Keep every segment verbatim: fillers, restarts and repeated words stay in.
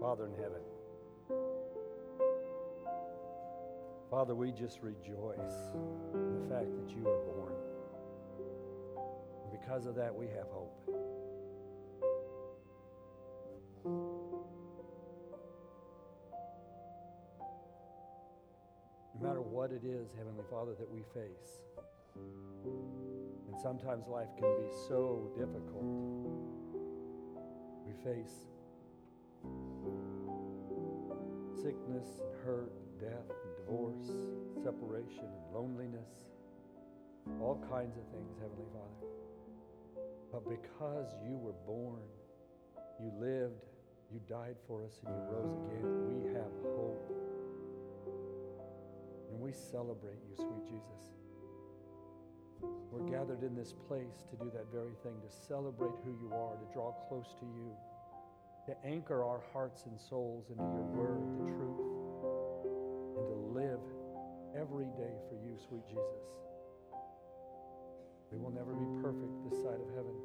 Father in heaven, Father, we just rejoice in the fact that you are born. And because of that, we have hope. No matter what it is, Heavenly Father, that we face, and sometimes life can be so difficult, we face sickness and hurt, death and divorce, separation and loneliness, all kinds of things, Heavenly Father. But because you were born, you lived, you died for us, and you rose again, we have hope. And we celebrate you, sweet Jesus. We're gathered in this place to do that very thing, to celebrate who you are, to draw close to you, to anchor our hearts and souls into your word, the truth, and to live every day for you, sweet Jesus. We will never be perfect this side of heaven,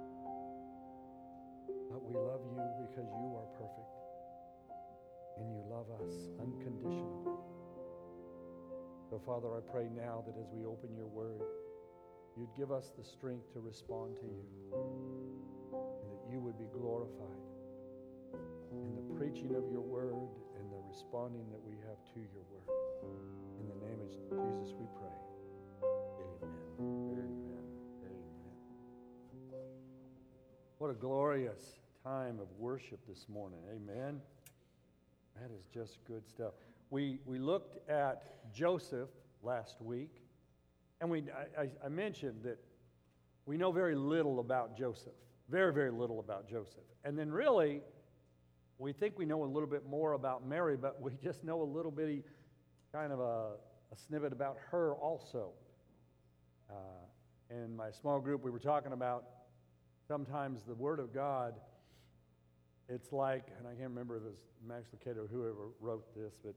but we love you because you are perfect, and you love us unconditionally. So, Father, I pray now that as we open your word, you'd give us the strength to respond to you, and that you would be glorified in the preaching of your word and the responding that we have to your word. In the name of Jesus we pray. Amen. Amen. Amen. What a glorious time of worship this morning. Amen. That is just good stuff. We we looked at Joseph last week, and we I, I, I mentioned that we know very little about Joseph. Very, very little about Joseph. And then really, we think we know a little bit more about Mary, but we just know a little bitty kind of a, a snippet about her also. Uh, in my small group, we were talking about sometimes the Word of God, it's like, and I can't remember if it was Max Lucado or whoever wrote this, but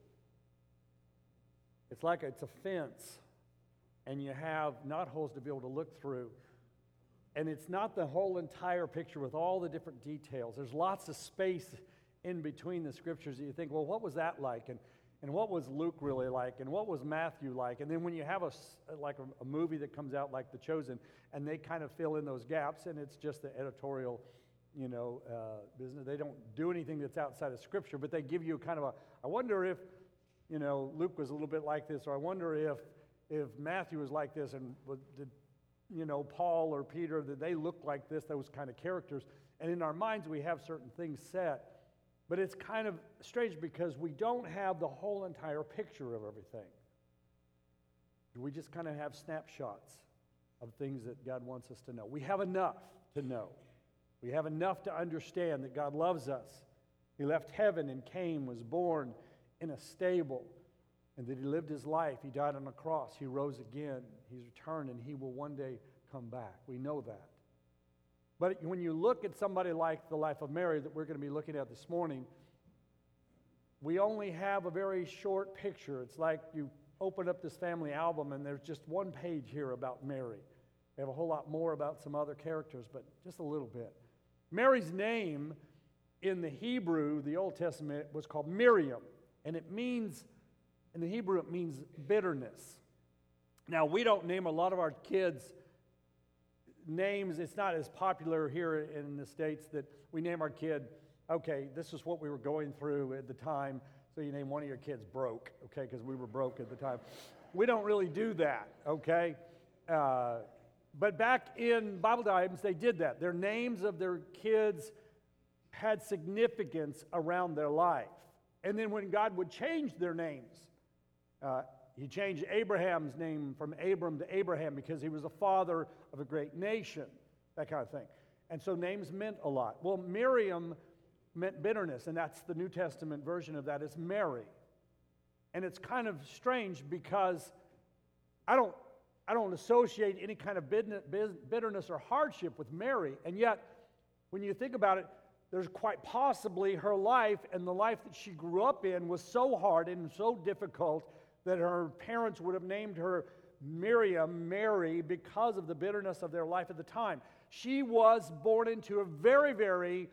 it's like it's a fence, and you have knotholes to be able to look through. And it's not the whole entire picture with all the different details. There's lots of space in between the scriptures that you think, well, what was that like? And, and what was Luke really like? And what was Matthew like? And then when you have a, like a, a movie that comes out like The Chosen, and they kind of fill in those gaps, and it's just the editorial, you know, uh, business. They don't do anything that's outside of Scripture, but they give you kind of a, I wonder if, you know, Luke was a little bit like this, or I wonder if if Matthew was like this, and did, you know, Paul or Peter, did they look like this, those kind of characters? And in our minds, we have certain things set, but it's kind of strange because we don't have the whole entire picture of everything. We just kind of have snapshots of things that God wants us to know. We have enough to know. We have enough to understand that God loves us. He left heaven and came, was born in a stable, and that he lived his life. He died on a cross. He rose again. He's returned, and he will one day come back. We know that. But when you look at somebody like the life of Mary that we're going to be looking at this morning, we only have a very short picture. It's like you open up this family album, and there's just one page here about Mary. We have a whole lot more about some other characters, but just a little bit. Mary's name in the Hebrew, the Old Testament, was called Miriam, and it means, in the Hebrew, it means bitterness. Now, we don't name a lot of our kids names. It's not as popular here in the States that we name our kid, okay, this is what we were going through at the time, so you name one of your kids Broke, okay, because we were broke at the time. We don't really do that, okay? Uh, but back in Bible times, they did that. Their names of their kids had significance around their life. And then when God would change their names, uh, he changed Abraham's name from Abram to Abraham because he was the father of a great nation, that kind of thing. And so names meant a lot. Well, Miriam meant bitterness, and that's the New Testament version of that is Mary. And it's kind of strange because I don't, I don't associate any kind of bitterness or hardship with Mary, and yet when you think about it, there's quite possibly her life and the life that she grew up in was so hard and so difficult that her parents would have named her Miriam, Mary, because of the bitterness of their life at the time. She was born into a very, very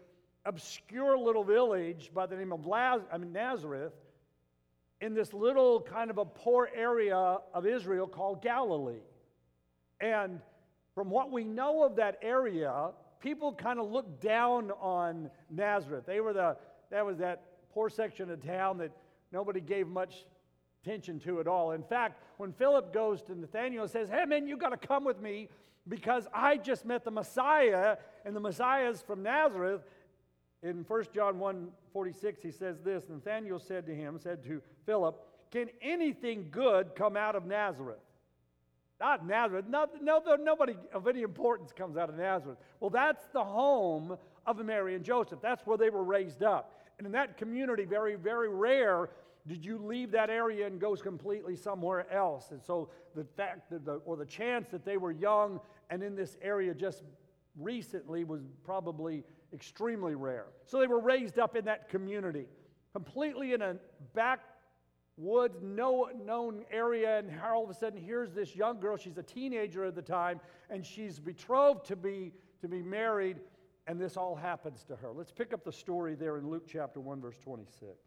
obscure little village by the name of Laz- I mean Nazareth in this little kind of a poor area of Israel called Galilee. And from what we know of that area, people kind of looked down on Nazareth. They were the, that was that poor section of town that nobody gave much attention to at all. In fact, when Philip goes to Nathanael and says, hey man, you got to come with me because I just met the Messiah, and the Messiah is from Nazareth. In First John one forty-six, he says this, Nathanael said to him, said to Philip, can anything good come out of Nazareth? Not Nazareth. No, no, nobody of any importance comes out of Nazareth. Well, that's the home of Mary and Joseph. That's where they were raised up. And in that community, very, very rare did you leave that area and go completely somewhere else. And so the fact that the, or the chance that they were young and in this area just recently was probably extremely rare. So they were raised up in that community, completely in a backwoods, no known area, and all of a sudden here's this young girl, she's a teenager at the time, and she's betrothed to be, to be married, and this all happens to her. Let's pick up the story there in Luke chapter one, verse twenty-six.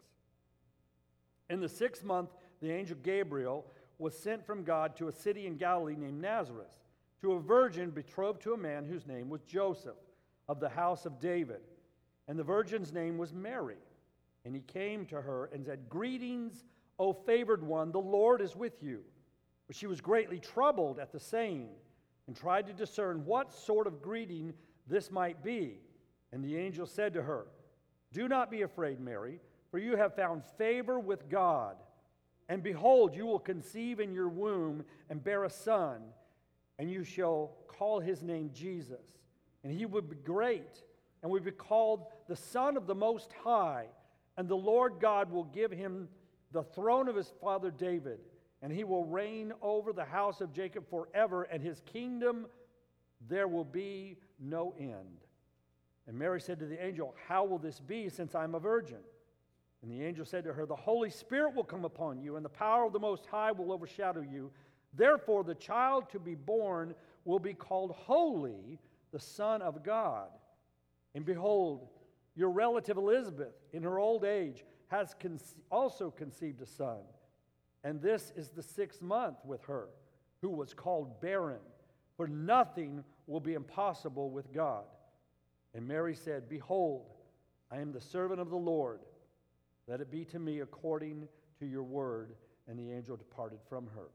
In the sixth month, the angel Gabriel was sent from God to a city in Galilee named Nazareth, to a virgin betrothed to a man whose name was Joseph, of the house of David. And the virgin's name was Mary. And he came to her and said, greetings, O favored one, the Lord is with you. But she was greatly troubled at the saying, and tried to discern what sort of greeting this might be. And the angel said to her, do not be afraid, Mary, for you have found favor with God. And behold, you will conceive in your womb and bear a son, and you shall call his name Jesus. And he will be great, and will be called the Son of the Most High. And the Lord God will give him the throne of his father David, and he will reign over the house of Jacob forever, and his kingdom there will be no end. And Mary said to the angel, how will this be, since I am a virgin? And the angel said to her, the Holy Spirit will come upon you, and the power of the Most High will overshadow you. Therefore, the child to be born will be called Holy, the Son of God. And behold, your relative Elizabeth, in her old age, has conce- also conceived a son. And this is the sixth month with her, who was called barren. For nothing will be impossible with God. And Mary said, behold, I am the servant of the Lord. Let it be to me according to your word. And the angel departed from her.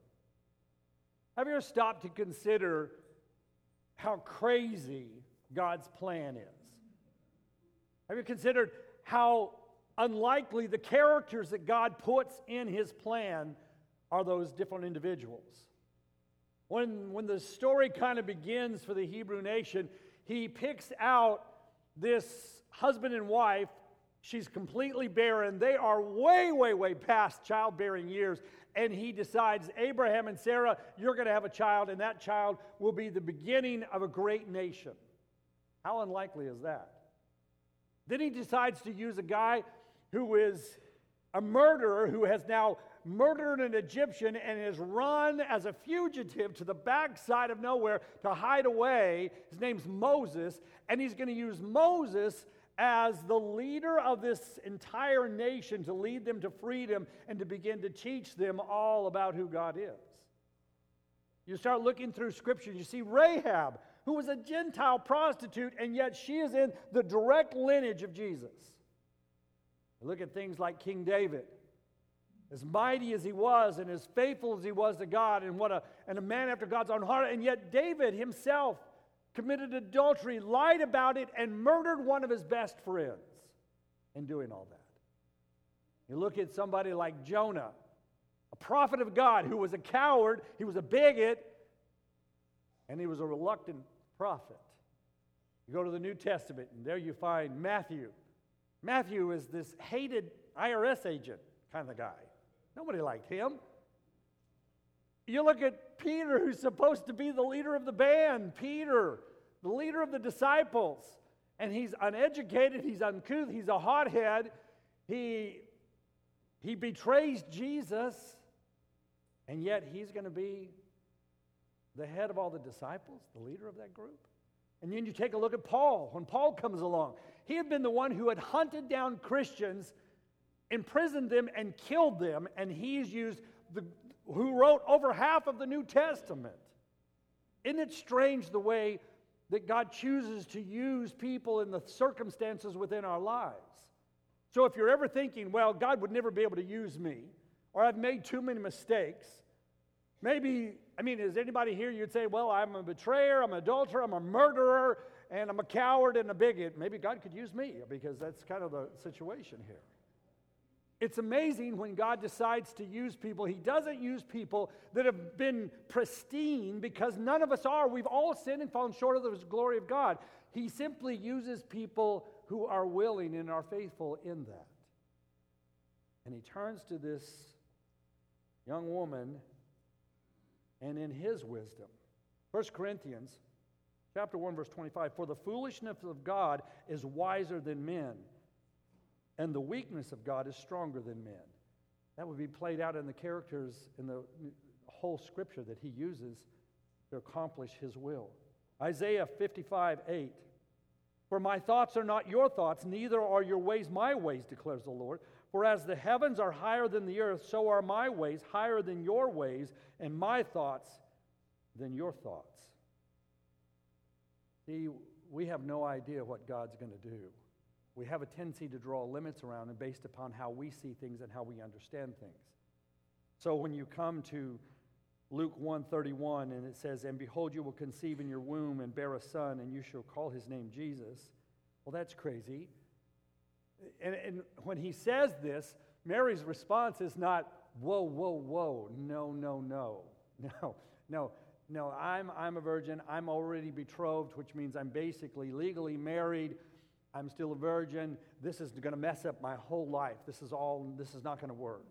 Have you ever stopped to consider how crazy God's plan is? Have you considered how unlikely the characters that God puts in his plan are those different individuals? When, when the story kind of begins for the Hebrew nation, he picks out this husband and wife. She's completely barren. They are way, way, way past childbearing years. And he decides, Abraham and Sarah, you're going to have a child, and that child will be the beginning of a great nation. How unlikely is that? Then he decides to use a guy who is a murderer, who has now murdered an Egyptian and has run as a fugitive to the backside of nowhere to hide away. His name's Moses, and he's going to use Moses as the leader of this entire nation to lead them to freedom and to begin to teach them all about who God is. You start looking through Scripture, you see Rahab, who was a Gentile prostitute, and yet she is in the direct lineage of Jesus. You look at things like King David, as mighty as he was and as faithful as he was to God, and what a, and a man after God's own heart, and yet David himself committed adultery, lied about it, and murdered one of his best friends in doing all that. You look at somebody like Jonah, a prophet of God who was a coward, he was a bigot, and he was a reluctant prophet. You go to the New Testament, and there you find Matthew. Matthew is this hated I R S agent kind of guy. Nobody liked him. You look at Peter, who's supposed to be the leader of the band. Peter, the leader of the disciples. And he's uneducated, he's uncouth, he's a hothead. He, he betrays Jesus, and yet he's going to be the head of all the disciples, the leader of that group. And then you take a look at Paul. When Paul comes along, he had been the one who had hunted down Christians, imprisoned them, and killed them, and he's used the who wrote over half of the New Testament. Isn't it strange the way that God chooses to use people in the circumstances within our lives? So if you're ever thinking, well, God would never be able to use me, or I've made too many mistakes, maybe, I mean, is anybody here you'd say, well, I'm a betrayer, I'm an adulterer, I'm a murderer, and I'm a coward and a bigot. Maybe God could use me, because that's kind of the situation here. It's amazing when God decides to use people. He doesn't use people that have been pristine, because none of us are. We've all sinned and fallen short of the glory of God. He simply uses people who are willing and are faithful in that. And he turns to this young woman, and in his wisdom, First Corinthians chapter one, verse twenty-five, for the foolishness of God is wiser than men, and the weakness of God is stronger than men. That would be played out in the characters in the whole scripture that he uses to accomplish his will. Isaiah fifty-five, eight. For my thoughts are not your thoughts, neither are your ways my ways, declares the Lord. For as the heavens are higher than the earth, so are my ways higher than your ways, and my thoughts than your thoughts. See, we have no idea what God's going to do. We have a tendency to draw limits around it based upon how we see things and how we understand things. So when you come to Luke one thirty-one, and it says, and behold, you will conceive in your womb and bear a son, and you shall call his name Jesus. Well, that's crazy. And, and when he says this, Mary's response is not, whoa, whoa, whoa, no, no, no, no, no, no, I'm, I'm a virgin, I'm already betrothed, which means I'm basically legally married, I'm still a virgin, this is going to mess up my whole life, this is all, this is not going to work.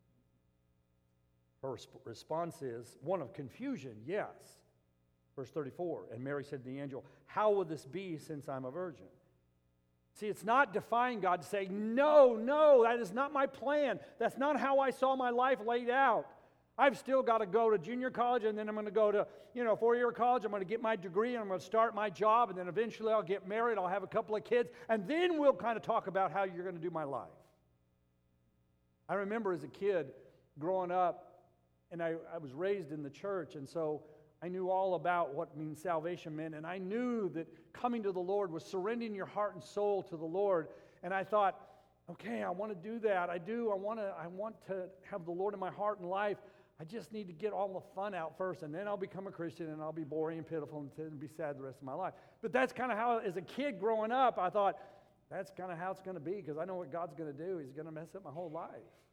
Her response is one of confusion, yes. Verse thirty-four, and Mary said to the angel, how will this be since I'm a virgin? See, it's not defying God to say, no, no, that is not my plan. That's not how I saw my life laid out. I've still got to go to junior college, and then I'm going to go to, you know, four-year college. I'm going to get my degree, and I'm going to start my job, and then eventually I'll get married. I'll have a couple of kids, and then we'll kind of talk about how you're going to do my life. I remember as a kid growing up, and I, I was raised in the church, and so I knew all about what means salvation meant, and I knew that coming to the Lord was surrendering your heart and soul to the Lord. And I thought, okay, I want to do that. I do. I want to. I want to have the Lord in my heart and life. I just need to get all the fun out first, and then I'll become a Christian, and I'll be boring and pitiful and be sad the rest of my life. But that's kind of how, as a kid growing up, I thought that's kind of how it's going to be, because I know what God's going to do. He's going to mess up my whole life.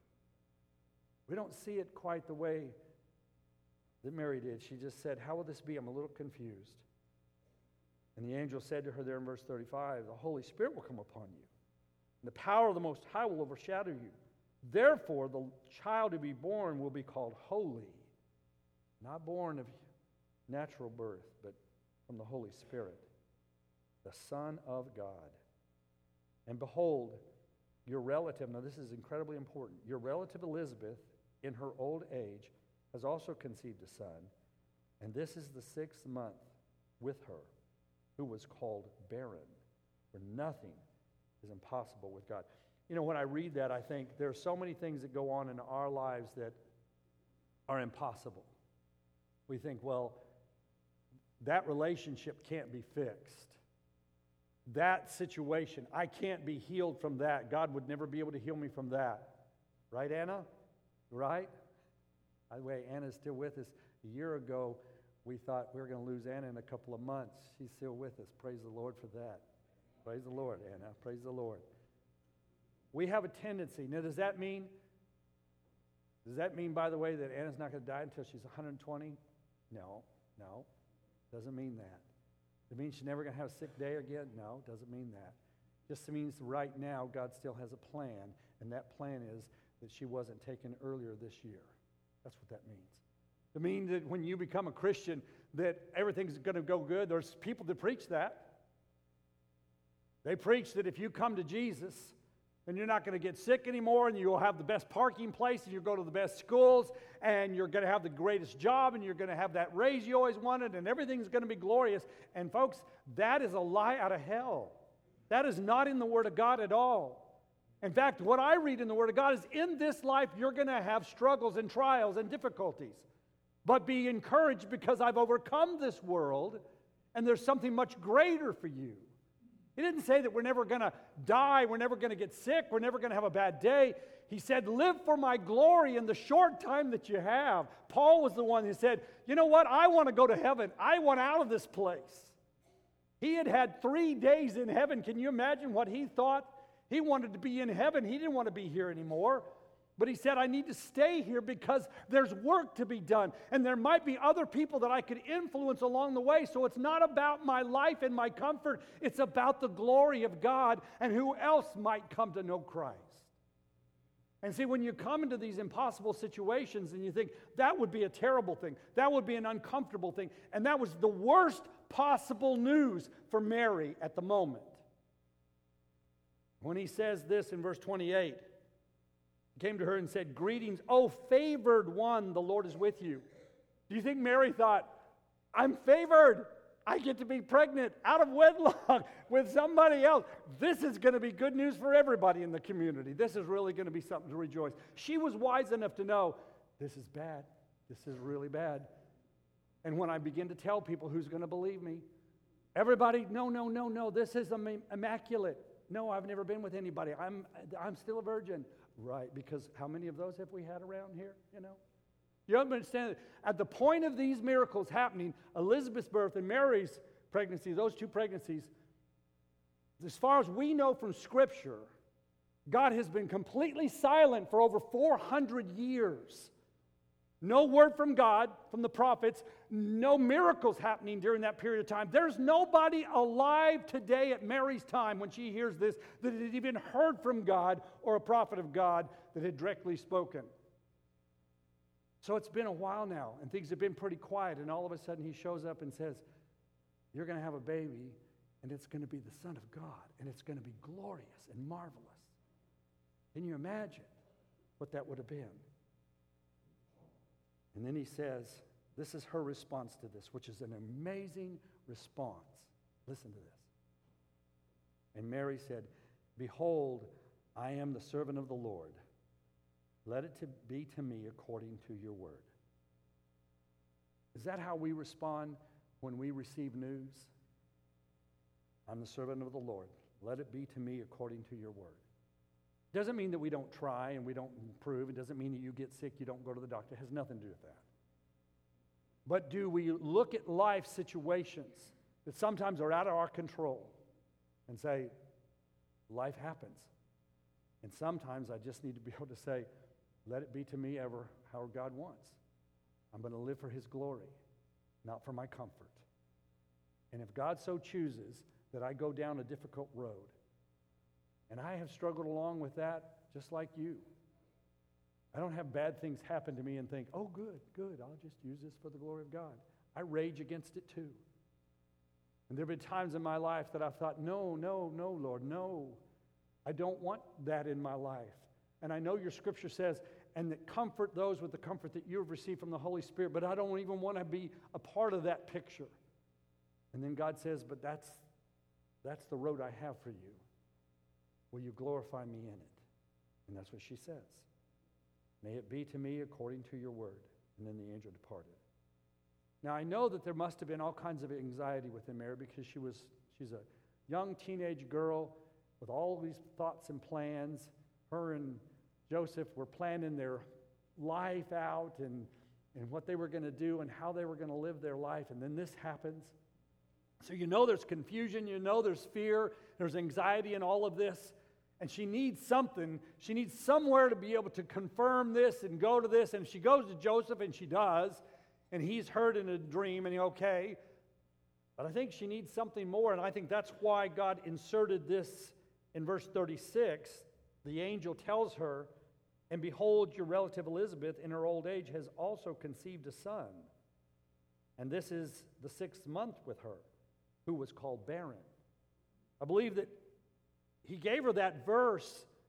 We don't see it quite the way that Mary did. She just said, how will this be? I'm a little confused. And the angel said to her there in verse thirty-five, the Holy Spirit will come upon you, and the power of the Most High will overshadow you. Therefore, the child to be born will be called holy, not born of natural birth, but from the Holy Spirit, the Son of God. And behold, your relative, now this is incredibly important, your relative Elizabeth, in her old age, has also conceived a son, and this is the sixth month with her, who was called barren, for nothing is impossible with God. You know, when I read that, I think there are so many things that go on in our lives that are impossible. We think, well, that relationship can't be fixed. That situation, I can't be healed from that. God would never be able to heal me from that. Right, Anna? Right? By the way, Anna's still with us. A year ago, we thought we were going to lose Anna in a couple of months. She's still with us. Praise the Lord for that. Praise the Lord, Anna. Praise the Lord. We have a tendency. Now, does that mean, does that mean, by the way, that Anna's not going to die until she's one hundred twenty? No, no. Doesn't mean that. Does it mean she's never going to have a sick day again? No, doesn't mean that. Just means right now God still has a plan, and that plan is that she wasn't taken earlier this year. That's what that means. It means that when you become a Christian, that everything's going to go good. There's people that preach that. They preach that if you come to Jesus, And you're not going to get sick anymore, and you'll have the best parking place, and you'll go to the best schools, and you're going to have the greatest job, and you're going to have that raise you always wanted, and everything's going to be glorious. And folks, that is a lie out of hell. That is not in the Word of God at all. In fact, what I read in the Word of God is in this life, you're going to have struggles and trials and difficulties. But be encouraged because I've overcome this world, and there's something much greater for you. He didn't say that we're never going to die, we're never going to get sick, we're never going to have a bad day. He said, live for my glory in the short time that you have. Paul was the one who said, you know what, I want to go to heaven. I want out of this place. He had had three days in heaven. Can you imagine what he thought? He wanted to be in heaven. He didn't want to be here anymore. But he said, I need to stay here because there's work to be done. And there might be other people that I could influence along the way. So it's not about my life and my comfort. It's about the glory of God and who else might come to know Christ. And see, when you come into these impossible situations and you think, that would be a terrible thing. That would be an uncomfortable thing. And that was the worst possible news for Mary at the moment. When he says this in verse twenty-eight, he came to her and said, greetings, O favored one, the Lord is with you. Do you think Mary thought, I'm favored. I get to be pregnant out of wedlock with somebody else. This is going to be good news for everybody in the community. This is really going to be something to rejoice. She was wise enough to know, this is bad. This is really bad. And when I begin to tell people who's going to believe me, everybody, no, no, no, no, this is immaculate. No, I've never been with anybody. I'm, I'm still a virgin. Right, because how many of those have we had around here, you know? You don't understand, at the point of these miracles happening, Elizabeth's birth and Mary's pregnancy, those two pregnancies, as far as we know from Scripture, God has been completely silent for over four hundred years. No word from God, from the prophets, no miracles happening during that period of time. There's nobody alive today at Mary's time when she hears this that had even heard from God or a prophet of God that had directly spoken. So it's been a while now, and things have been pretty quiet, and all of a sudden he shows up and says, you're going to have a baby, and it's going to be the Son of God, and it's going to be glorious and marvelous. Can you imagine what that would have been? And then he says, this is her response to this, which is an amazing response. Listen to this. And Mary said, behold, I am the servant of the Lord. Let it to be to me according to your word. Is that how we respond when we receive news? I'm the servant of the Lord. Let it be to me according to your word. It doesn't mean that we don't try and we don't improve. It doesn't mean that you get sick, you don't go to the doctor. It has nothing to do with that. But do we look at life situations that sometimes are out of our control and say, life happens. And sometimes I just need to be able to say, let it be to me ever how God wants. I'm going to live for his glory, not for my comfort. And if God so chooses that I go down a difficult road, and I have struggled along with that just like you. I don't have bad things happen to me and think, oh, good, good, I'll just use this for the glory of God. I rage against it too. And there have been times in my life that I've thought, no, no, no, Lord, no. I don't want that in my life. And I know your scripture says, and that comfort those with the comfort that you have received from the Holy Spirit, but I don't even want to be a part of that picture. And then God says, but that's, that's the road I have for you. Will you glorify me in it? And that's what she says. May it be to me according to your word. And then the angel departed. Now, I know that there must have been all kinds of anxiety within Mary because she was, she's a young teenage girl with all these thoughts and plans. Her and Joseph were planning their life out and, and what they were going to do and how they were going to live their life. And then this happens. So you know there's confusion, you know there's fear, there's anxiety in all of this. And she needs something. She needs somewhere to be able to confirm this and go to this. And she goes to Joseph, and she does. And he's heard in a dream, and he, okay. But I think she needs something more. And I think that's why God inserted this in verse thirty-six. The angel tells her, and behold, your relative Elizabeth in her old age has also conceived a son. And this is the sixth month with her, who was called barren. I believe that he gave her that verse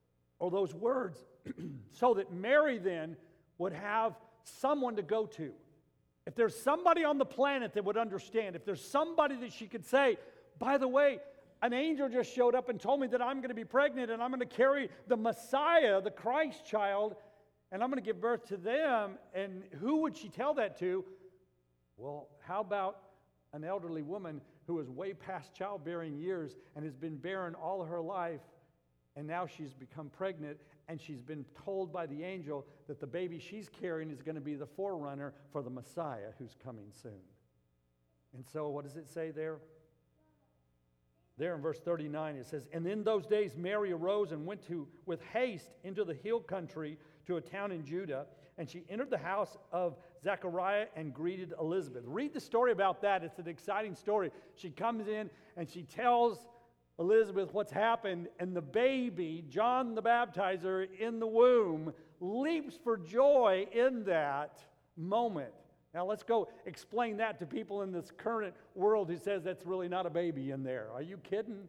or those words, so that Mary then would have someone to go to. If there's somebody on the planet that would understand, if there's somebody that she could say, by the way, an angel just showed up and told me that I'm going to be pregnant and I'm going to carry the Messiah, the Christ child, and I'm going to give birth to them. And who would she tell that to? Well, how about an elderly woman who is way past childbearing years and has been barren all her life, and now she's become pregnant, and she's been told by the angel that the baby she's carrying is going to be the forerunner for the Messiah who's coming soon. And so what does it say there? There in verse thirty-nine it says, "And in those days Mary arose and went to with haste into the hill country to a town in Judah, and she entered the house of Zechariah and greeted Elizabeth." Read the story about that. It's an exciting story. She comes in and she tells Elizabeth what's happened, and the baby, John the Baptizer, in the womb, leaps for joy in that moment. Now let's go explain that to people in this current world who says that's really not a baby in there. Are you kidding?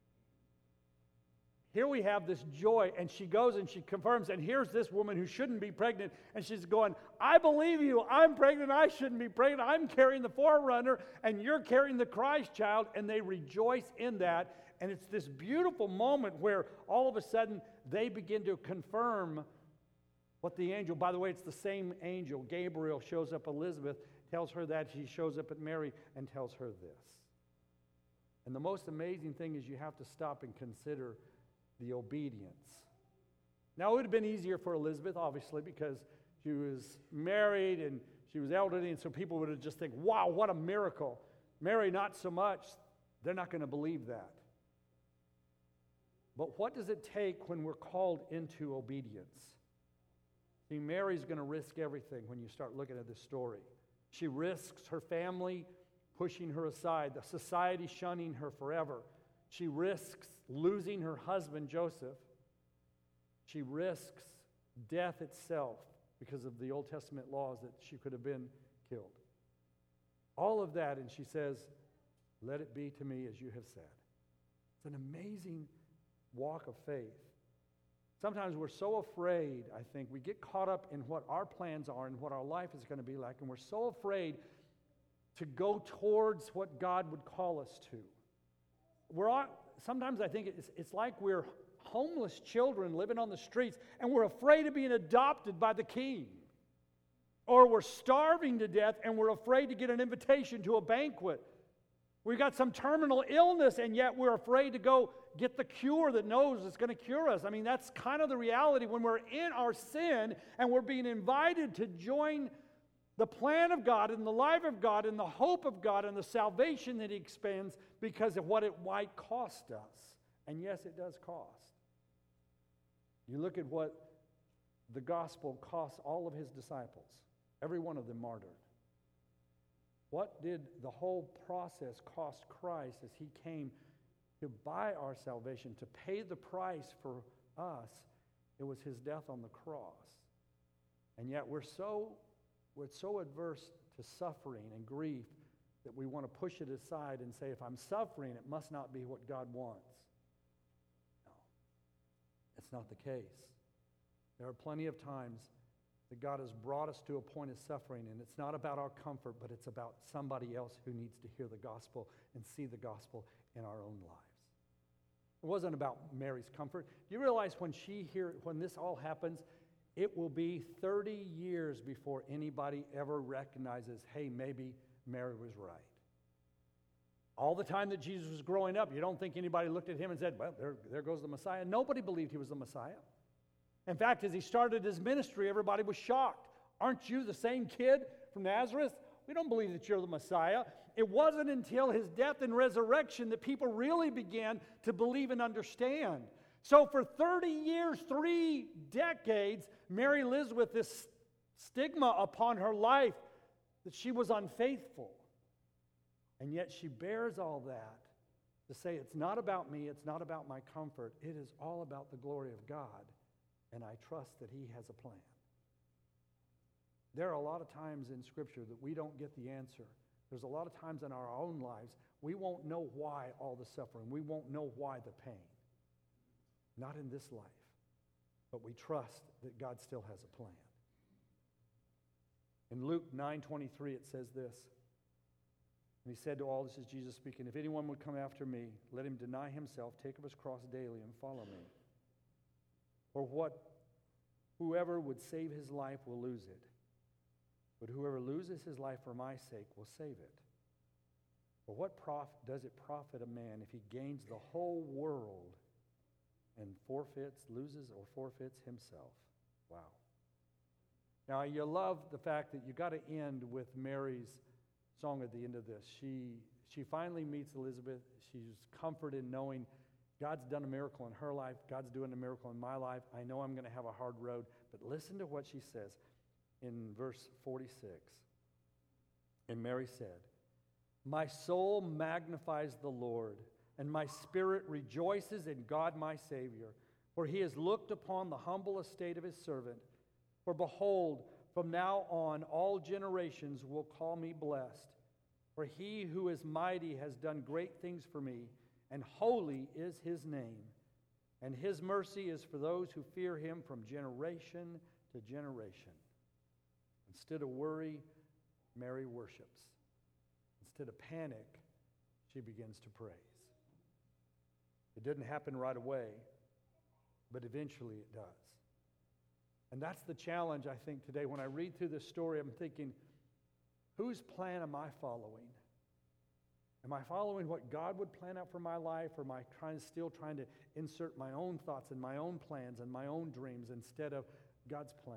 Here we have this joy, and she goes and she confirms, and here's this woman who shouldn't be pregnant, and she's going, I believe you, I'm pregnant, I shouldn't be pregnant, I'm carrying the forerunner, and you're carrying the Christ child, and they rejoice in that. And it's this beautiful moment where all of a sudden they begin to confirm what the angel, by the way, it's the same angel, Gabriel, shows up Elizabeth, tells her that, he shows up at Mary and tells her this. And the most amazing thing is you have to stop and consider the obedience. Now, it would have been easier for Elizabeth, obviously, because she was married and she was elderly, and so people would have just think, wow, what a miracle. Mary, not so much. They're not going to believe that. But what does it take when we're called into obedience? See, Mary's going to risk everything when you start looking at this story. She risks her family pushing her aside, the society shunning her forever. She risks losing her husband, Joseph. She risks death itself because of the Old Testament laws that she could have been killed. All of that, and she says, let it be to me as you have said. It's an amazing walk of faith. Sometimes we're so afraid, I think, we get caught up in what our plans are and what our life is going to be like, and we're so afraid to go towards what God would call us to. We're all, sometimes I think it's, it's like we're homeless children living on the streets, and we're afraid of being adopted by the king. Or we're starving to death, and we're afraid to get an invitation to a banquet. We've got some terminal illness, and yet we're afraid to go get the cure that knows it's going to cure us. I mean, that's kind of the reality when we're in our sin and we're being invited to join the plan of God and the life of God and the hope of God and the salvation that He expands because of what it might cost us. And yes, it does cost. You look at what the gospel costs all of His disciples, every one of them martyred. What did the whole process cost Christ as He came to buy our salvation, to pay the price for us? It was His death on the cross. And yet we're so, we're so adverse to suffering and grief that we want to push it aside and say, if I'm suffering, it must not be what God wants. No, it's not the case. There are plenty of times that God has brought us to a point of suffering, and it's not about our comfort, but it's about somebody else who needs to hear the gospel and see the gospel in our own lives. It wasn't about Mary's comfort. Do you realize when she hear, when this all happens, it will be thirty years before anybody ever recognizes, hey, maybe Mary was right. All the time that Jesus was growing up, you don't think anybody looked at Him and said, well, there, there goes the Messiah. Nobody believed He was the Messiah. In fact, as He started His ministry, everybody was shocked. Aren't you the same kid from Nazareth? We don't believe that you're the Messiah. It wasn't until His death and resurrection that people really began to believe and understand. So for thirty years, three decades, Mary lives with this stigma upon her life that she was unfaithful. And yet she bears all that to say, it's not about me, it's not about my comfort, it is all about the glory of God. And I trust that He has a plan. There are a lot of times in Scripture that we don't get the answer. There's a lot of times in our own lives we won't know why all the suffering. We won't know why the pain. Not in this life. but we trust that God still has a plan. In Luke nine twenty-three, it says this. And he said to all, this is Jesus speaking, if anyone would come after me, let him deny himself, take up his cross daily, and follow me. For what whoever would save his life will lose it. But whoever loses his life for my sake will save it. For what prof- does it profit a man if he gains the whole world and forfeits, loses or forfeits himself? Wow. Now, you love the fact that you got to end with Mary's song at the end of this. She, she finally meets Elizabeth. She's comforted knowing God's done a miracle in her life. God's doing a miracle in my life. I know I'm going to have a hard road. But listen to what she says in verse forty-six. And Mary said, my soul magnifies the Lord, and my spirit rejoices in God my Savior, for he has looked upon the humble estate of his servant. For behold, from now on all generations will call me blessed. For he who is mighty has done great things for me, and holy is his name. And his mercy is for those who fear him from generation to generation. Instead of worry, Mary worships. Instead of panic, she begins to praise. It didn't happen right away, but eventually it does. And that's the challenge, I think, today. When I read through this story, I'm thinking, whose plan am I following? Am I following what God would plan out for my life, or am I trying, still trying to insert my own thoughts and my own plans and my own dreams instead of God's plan?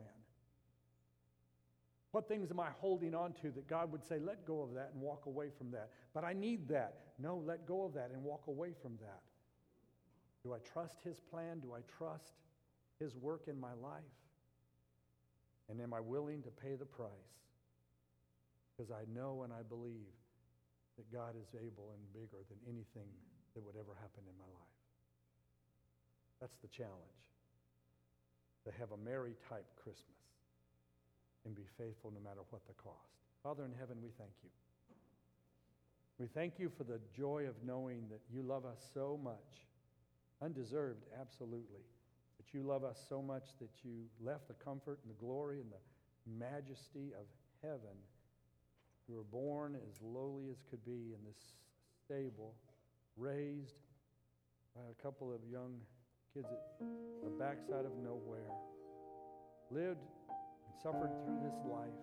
What things am I holding on to that God would say, let go of that and walk away from that? But I need that. No, let go of that and walk away from that. Do I trust his plan? Do I trust his work in my life? And am I willing to pay the price? Because I know and I believe that God is able and bigger than anything that would ever happen in my life. That's the challenge. To have a Mary-type Christmas and be faithful no matter what the cost. Father in heaven, we thank you. We thank you for the joy of knowing that you love us so much, undeserved, absolutely, but you love us so much that you left the comfort and the glory and the majesty of heaven. You were born as lowly as could be in this stable, raised by a couple of young kids at the backside of nowhere, lived and suffered through this life,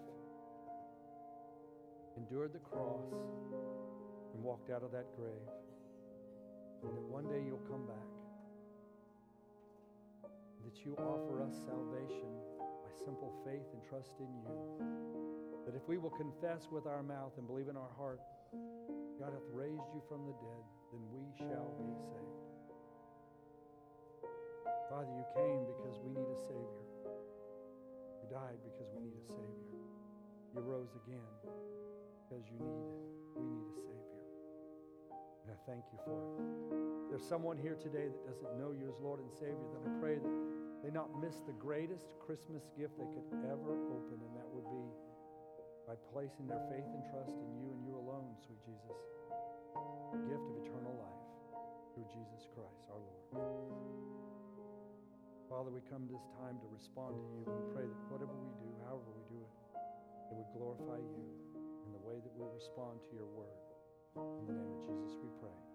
endured the cross, and walked out of that grave, and that one day you'll come back, that you offer us salvation by simple faith and trust in you. That if we will confess with our mouth and believe in our heart, God hath raised you from the dead, then we shall be saved. Father, you came because we need a Savior. You died because we need a Savior. You rose again because you need, we need a Savior. And I thank you for it. If there's someone here today that doesn't know you as Lord and Savior, then I pray that they not miss the greatest Christmas gift they could ever open, and that would be by placing their faith and trust in you and you alone, sweet Jesus. The gift of eternal life through Jesus Christ, our Lord. Father, we come this time to respond to you. We pray that whatever we do, however we do it, it would glorify you in the way that we respond to your word. In the name of Jesus we pray.